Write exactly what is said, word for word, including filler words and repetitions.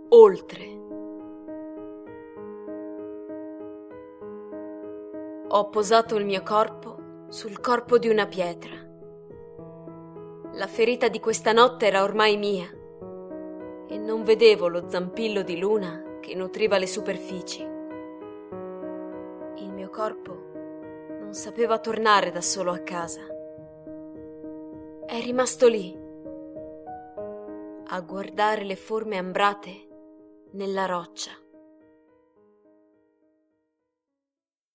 oltre. Ho posato il mio corpo sul corpo di una pietra. La ferita di questa notte era ormai mia e non vedevo lo zampillo di luna che nutriva le superfici. Il mio corpo non sapeva tornare da solo a casa. È rimasto lì, a guardare le forme ambrate nella roccia.